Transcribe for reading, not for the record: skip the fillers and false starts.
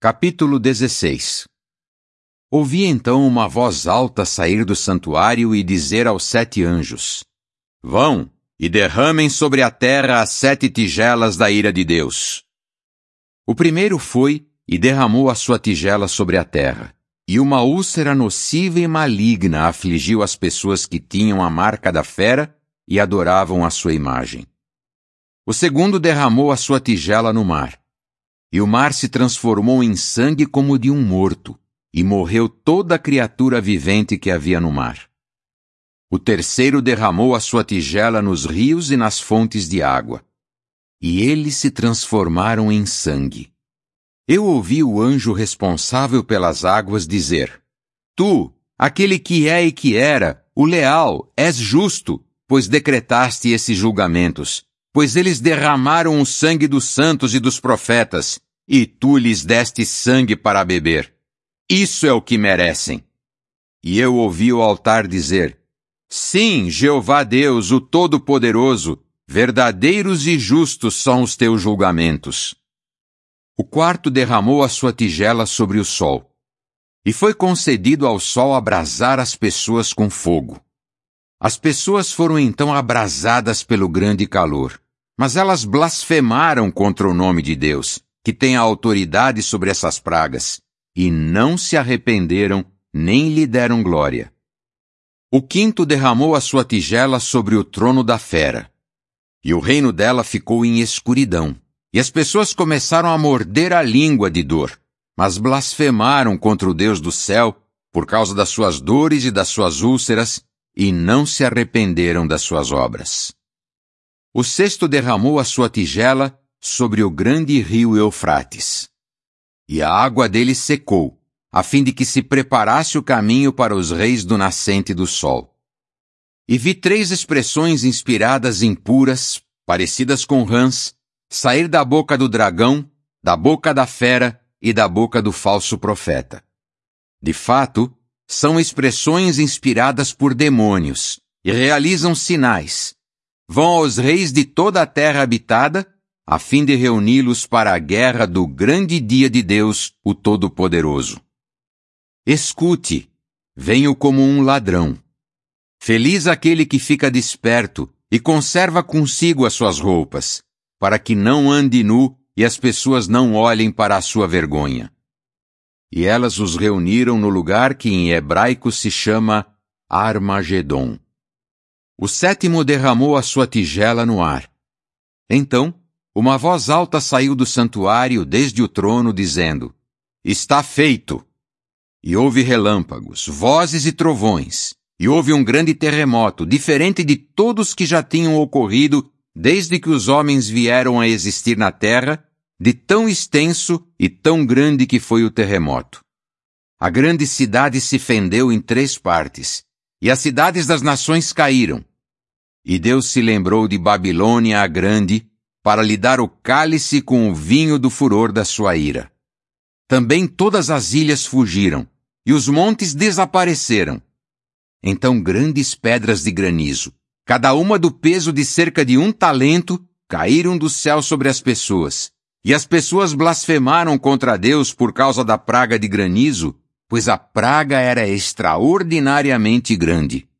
Capítulo 16. Ouvi então uma voz alta sair do santuário e dizer aos 7 anjos: Vão e derramem sobre a terra as 7 tigelas da ira de Deus. O primeiro foi e derramou a sua tigela sobre a terra, e uma úlcera nociva e maligna afligiu as pessoas que tinham a marca da fera e adoravam a sua imagem. O segundo derramou a sua tigela no mar, e o mar se transformou em sangue como de um morto, e morreu toda a criatura vivente que havia no mar. O terceiro derramou a sua tigela nos rios e nas fontes de água, e eles se transformaram em sangue. Eu ouvi o anjo responsável pelas águas dizer: Tu, aquele que é e que era, o leal, és justo, pois decretaste esses julgamentos, pois eles derramaram o sangue dos santos e dos profetas, e tu lhes deste sangue para beber. Isso é o que merecem. E eu ouvi o altar dizer: Sim, Jeová Deus, o Todo-Poderoso, verdadeiros e justos são os teus julgamentos. O quarto derramou a sua tigela sobre o sol, e foi concedido ao sol abrasar as pessoas com fogo. As pessoas foram então abrasadas pelo grande calor, mas elas blasfemaram contra o nome de Deus, que tem a autoridade sobre essas pragas, e não se arrependeram nem lhe deram glória. O quinto derramou a sua tigela sobre o trono da fera, e o reino dela ficou em escuridão, e as pessoas começaram a morder a língua de dor, mas blasfemaram contra o Deus do céu por causa das suas dores e das suas úlceras, e não se arrependeram das suas obras. O sexto derramou a sua tigela sobre o grande rio Eufrates, e a água dele secou, a fim de que se preparasse o caminho para os reis do nascente do sol. E vi 3 expressões inspiradas impuras, parecidas com rãs, sair da boca do dragão, da boca da fera e da boca do falso profeta. De fato, são expressões inspiradas por demônios, e realizam sinais. Vão aos reis de toda a terra habitada, a fim de reuni-los para a guerra do grande dia de Deus, o Todo-Poderoso. Escute, venho como um ladrão. Feliz aquele que fica desperto e conserva consigo as suas roupas, para que não ande nu e as pessoas não olhem para a sua vergonha. E elas os reuniram no lugar que em hebraico se chama Armagedon. O sétimo derramou a sua tigela no ar. Então, uma voz alta saiu do santuário desde o trono, dizendo: Está feito! E houve relâmpagos, vozes e trovões, e houve um grande terremoto, diferente de todos que já tinham ocorrido desde que os homens vieram a existir na terra, de tão extenso e tão grande que foi o terremoto. A grande cidade se fendeu em 3 partes, e as cidades das nações caíram. E Deus se lembrou de Babilônia a Grande, para lhe dar o cálice com o vinho do furor da sua ira. Também todas as ilhas fugiram, e os montes desapareceram. Então grandes pedras de granizo, cada uma do peso de cerca de 1 talento, caíram do céu sobre as pessoas. E as pessoas blasfemaram contra Deus por causa da praga de granizo, pois a praga era extraordinariamente grande.